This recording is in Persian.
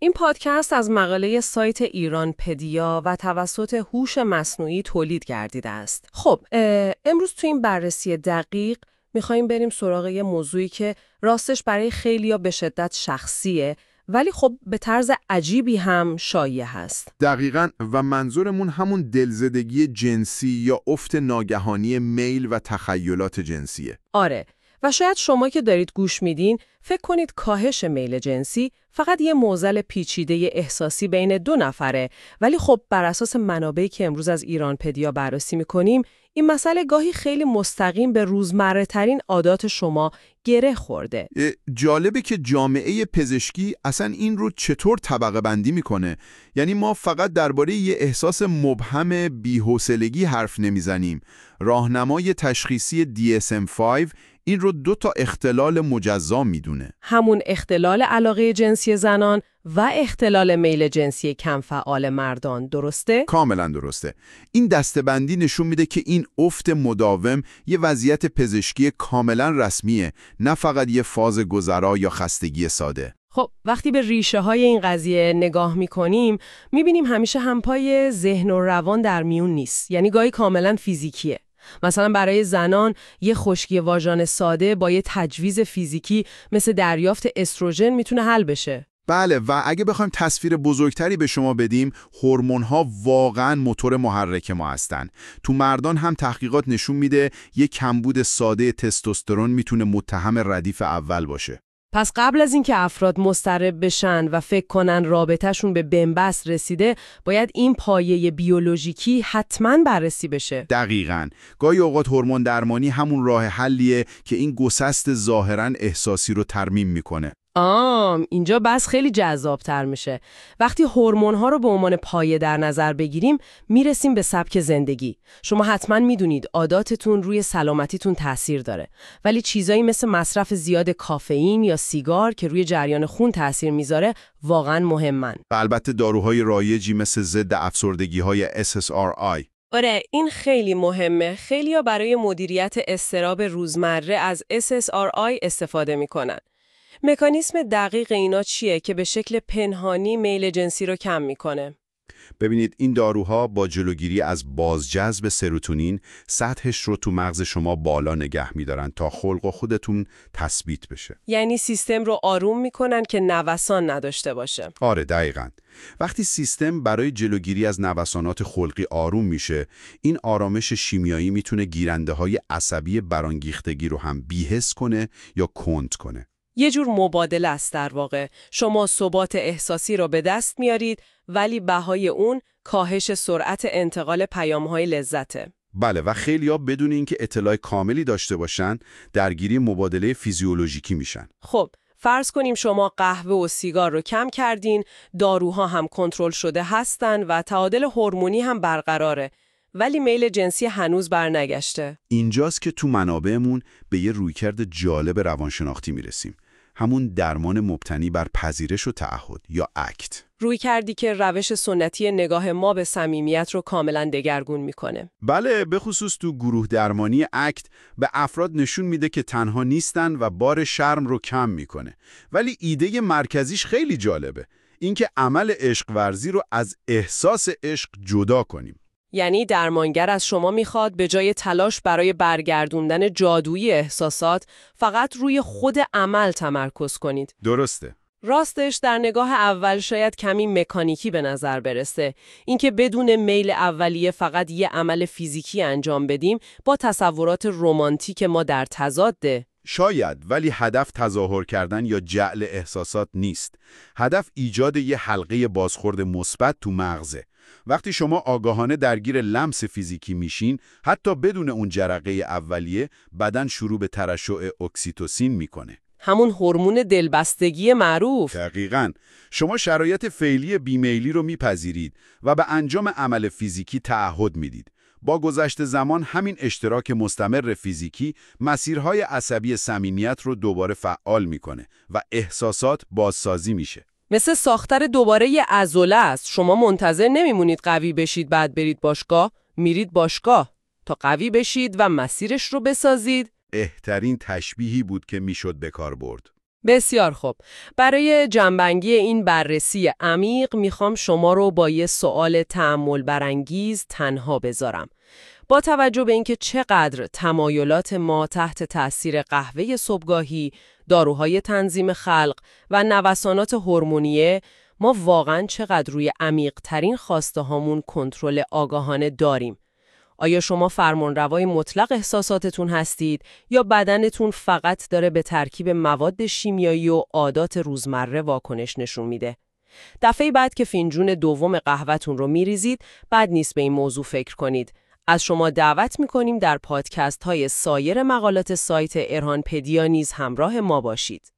این پادکست از مقاله سایت ایرانپدیا و توسط هوش مصنوعی تولید گردیده است. خب، امروز تو این بررسی دقیق میخواییم بریم سراغ یه موضوعی که راستش برای خیلیا به شدت شخصیه، ولی خب به طرز عجیبی هم شایع هست. دقیقاً، و منظورمون همون دلزدگی جنسی یا افت ناگهانی میل و تخیلات جنسیه. آره، و شاید شما که دارید گوش میدین فکر کنید کاهش میل جنسی فقط یه معضل پیچیده احساسی بین دو نفره، ولی خب بر اساس منابعی که امروز از ایرانپدیا بررسی میکنیم این مسئله گاهی خیلی مستقیم به روزمره ترین عادات شما گره خورده. جالبه که جامعه پزشکی اصلا این رو چطور طبقه بندی میکنه. یعنی ما فقط درباره یه احساس مبهم بی‌حوصلگی حرف نمیزنیم. راهنمای تشخیصی DSM-5 این رو 2 تا اختلال مجزا میدونه. همون اختلال علاقه جنسی زنان و اختلال میل جنسی کم فعال مردان، درسته؟ کاملا درسته. این دسته‌بندی نشون میده که این افت مداوم یه وضعیت پزشکی کاملا رسمیه، نه فقط یه فاز گذرا یا خستگی ساده. خب وقتی به ریشه های این قضیه نگاه میکنیم میبینیم همیشه همپای ذهن و روان در میون نیست. یعنی گاهی کاملا فیزیکیه. مثلا برای زنان یه خشکی واژن ساده با یه تجویز فیزیکی مثل دریافت استروژن میتونه حل بشه. بله، و اگه بخوایم تصویر بزرگتری به شما بدیم، هورمون‌ها واقعاً موتور محرک ما هستن. تو مردان هم تحقیقات نشون میده یک کمبود ساده تستوسترون میتونه متهم ردیف اول باشه. پس قبل از اینکه افراد مضطرب بشن و فکر کنن رابطهشون به بنبست رسیده، باید این پایه بیولوژیکی حتماً بررسی بشه. دقیقاً. گاهی اوقات هورمون درمانی همون راه حلیه که این گسست ظاهراً احساسی رو ترمیم میکنه. اینجا بس خیلی جذاب‌تر میشه. وقتی هورمون‌ها رو به عنوان پایه در نظر بگیریم، میرسیم به سبک زندگی. شما حتما میدونید عاداتتون روی سلامتیتون تأثیر داره. ولی چیزایی مثل مصرف زیاد کافئین یا سیگار که روی جریان خون تأثیر میذاره، واقعا مهمن. البته داروهای رایجی مثل ضد افسردگی‌های SSRI. آره، این خیلی مهمه. خیلی‌ها برای مدیریت اضطراب روزمره از SSRI استفاده میکنن. مکانیسم دقیق اینا چیه که به شکل پنهانی میل جنسی رو کم میکنه؟ ببینید، این داروها با جلوگیری از بازجذب سروتونین سطحش رو تو مغز شما بالا نگه میدارن تا خلق خودتون تثبیت بشه. یعنی سیستم رو آروم میکنن که نوسان نداشته باشه. آره، دقیقاً. وقتی سیستم برای جلوگیری از نوسانات خلقی آروم میشه، این آرامش شیمیایی میتونه گیرنده‌های عصبی برانگیختگی رو هم بی‌حس کنه یا کند کنه. یه جور مبادله است در واقع. شما ثبات احساسی رو به دست میارید، ولی بهای اون کاهش سرعت انتقال پیام‌های لذته. بله، و خیلی‌ها بدون اینکه اطلاع کاملی داشته باشن درگیری مبادله فیزیولوژیکی میشن. خب فرض کنیم شما قهوه و سیگار رو کم کردین، داروها هم کنترل شده هستن و تعادل هورمونی هم برقراره، ولی میل جنسی هنوز برنگشته. اینجاست که تو منابعمون به یه رویکرد جالب روانشناختی میرسیم. همون درمان مبتنی بر پذیرش و تعهد یا اکت. رویکردی که روش سنتی نگاه ما به صمیمیت رو کاملا دگرگون میکنه. بله، به خصوص تو گروه درمانی اکت به افراد نشون میده که تنها نیستن و بار شرم رو کم میکنه. ولی ایده مرکزیش خیلی جالبه. اینکه عمل عشق ورزی رو از احساس عشق جدا کنیم. یعنی درمانگر از شما میخواد به جای تلاش برای برگردوندن جادویی احساسات فقط روی خود عمل تمرکز کنید. درسته. راستش در نگاه اول شاید کمی مکانیکی به نظر برسه. اینکه بدون میل اولیه فقط یه عمل فیزیکی انجام بدیم با تصورات رمانتیک ما در تضاده. شاید، ولی هدف تظاهر کردن یا جعل احساسات نیست. هدف ایجاد یه حلقه بازخورد مثبت تو مغزه. وقتی شما آگاهانه درگیر لمس فیزیکی میشین، حتی بدون اون جرقه اولیه، بدن شروع به ترشح اکسیتوسین میکنه. همون هورمون دلبستگی معروف. دقیقاً. شما شرایط فعلی بیمیلی رو میپذیرید و به انجام عمل فیزیکی تعهد میدید. با گذشت زمان همین اشتراک مستمر فیزیکی مسیرهای عصبی صمیمیت رو دوباره فعال میکنه و احساسات بازسازی میشه. مثل ساختار دوباره یه عضله است. شما منتظر نمیمونید قوی بشید بعد برید باشگاه، میرید باشگاه تا قوی بشید و مسیرش رو بسازید. بهترین تشبیهی بود که میشد به کار برد. بسیار خوب. برای جنبندی این بررسی عمیق میخوام شما رو با یه سوال تأمل برانگیز تنها بذارم. با توجه به اینکه چقدر تمایلات ما تحت تأثیر قهوه صبحگاهی، داروهای تنظیم خلق و نوسانات هورمونیه، ما واقعاً چقدر روی عمیق‌ترین خواسته هامون کنترل آگاهانه داریم؟ آیا شما فرمانروای مطلق احساساتتون هستید یا بدنتون فقط داره به ترکیب مواد شیمیایی و عادات روزمره واکنش نشون میده؟ دفعه بعد که فنجون دوم قهوه‌تون رو میریزید، بد نیست به این موضوع فکر کنید. از شما دعوت میکنیم در پادکست های سایر مقالات سایت ارهانپدیا نیز همراه ما باشید.